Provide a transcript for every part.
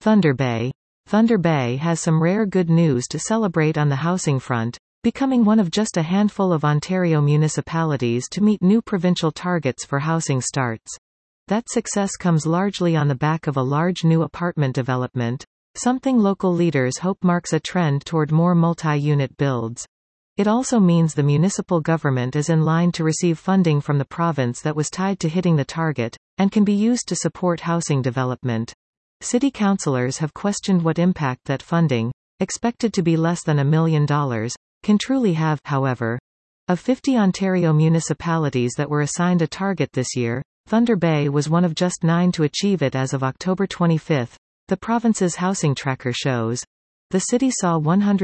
Thunder Bay. Thunder Bay has some rare good news to celebrate on the housing front, becoming one of just a handful of Ontario municipalities to meet new provincial targets for housing starts. That success comes largely on the back of a large new apartment development, something local leaders hope marks a trend toward more multi-unit builds. It also means the municipal government is in line to receive funding from the province that was tied to hitting the target, and can be used to support housing development. City councillors have questioned what impact that funding, expected to be less than $1 million, can truly have. However, of 50 Ontario municipalities that were assigned a target this year, Thunder Bay was one of just 9 to achieve it as of October 25, the province's housing tracker shows. The city saw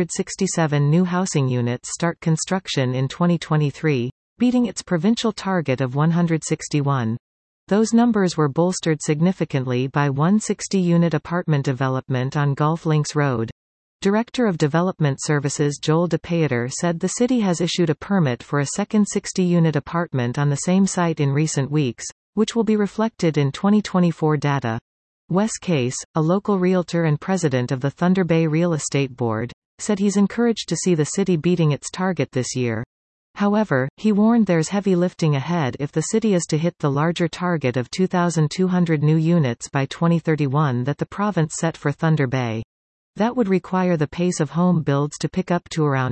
167 new housing units start construction in 2023, beating its provincial target of 161. Those numbers were bolstered significantly by one 60-unit apartment development on Golf Links Road. Director of Development Services Joel DePater said the city has issued a permit for a second 60-unit apartment on the same site in recent weeks, which will be reflected in 2024 data. Wes Case, a local realtor and president of the Thunder Bay Real Estate Board, said he's encouraged to see the city beating its target this year. However, he warned there's heavy lifting ahead if the city is to hit the larger target of 2,200 new units by 2031 that the province set for Thunder Bay. That would require the pace of home builds to pick up to around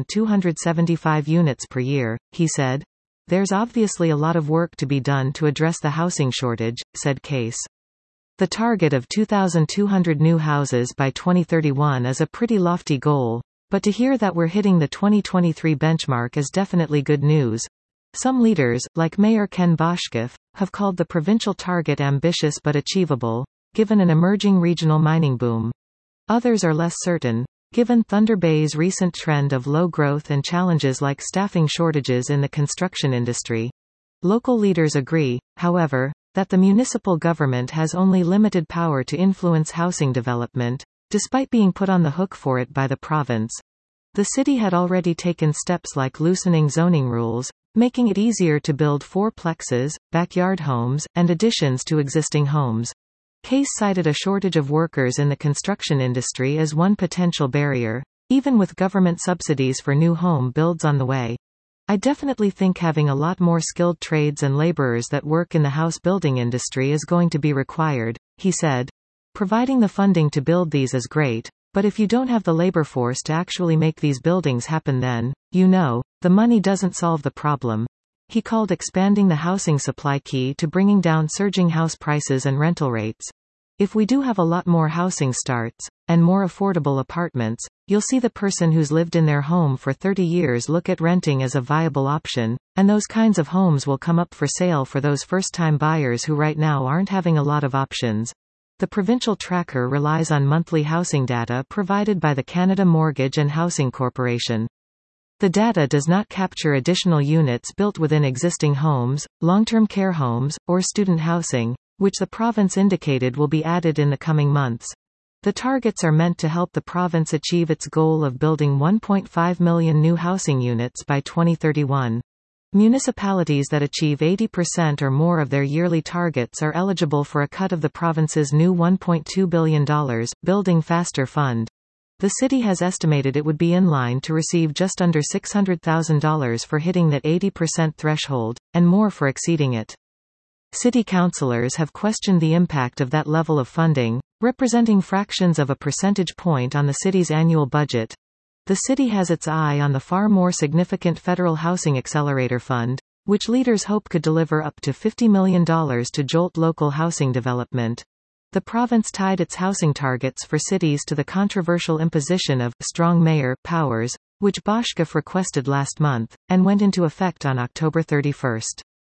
275 units per year, he said. There's obviously a lot of work to be done to address the housing shortage, said Case. The target of 2,200 new houses by 2031 is a pretty lofty goal, but to hear that we're hitting the 2023 benchmark is definitely good news. Some leaders, like Mayor Ken Boschkeff, have called the provincial target ambitious but achievable, given an emerging regional mining boom. Others are less certain, given Thunder Bay's recent trend of low growth and challenges like staffing shortages in the construction industry. Local leaders agree, however, that the municipal government has only limited power to influence housing development, despite being put on the hook for it by the province. The city had already taken steps like loosening zoning rules, making it easier to build fourplexes, backyard homes, and additions to existing homes. Case cited a shortage of workers in the construction industry as one potential barrier, even with government subsidies for new home builds on the way. I definitely think having a lot more skilled trades and laborers that work in the house building industry is going to be required, he said. Providing the funding to build these is great, but if you don't have the labor force to actually make these buildings happen, then, the money doesn't solve the problem. He called expanding the housing supply key to bringing down surging house prices and rental rates. If we do have a lot more housing starts, and more affordable apartments, you'll see the person who's lived in their home for 30 years look at renting as a viable option, and those kinds of homes will come up for sale for those first-time buyers who right now aren't having a lot of options. The provincial tracker relies on monthly housing data provided by the Canada Mortgage and Housing Corporation. The data does not capture additional units built within existing homes, long-term care homes, or student housing, which the province indicated will be added in the coming months. The targets are meant to help the province achieve its goal of building 1.5 million new housing units by 2031. Municipalities that achieve 80% or more of their yearly targets are eligible for a cut of the province's new $1.2 billion Building Faster Fund. The city has estimated it would be in line to receive just under $600,000 for hitting that 80% threshold, and more for exceeding it. City councillors have questioned the impact of that level of funding, representing fractions of a percentage point on the city's annual budget. The city has its eye on the far more significant Federal Housing Accelerator Fund, which leaders hope could deliver up to $50 million to jolt local housing development. The province tied its housing targets for cities to the controversial imposition of strong mayor powers, which Boschkeff requested last month, and went into effect on October 31.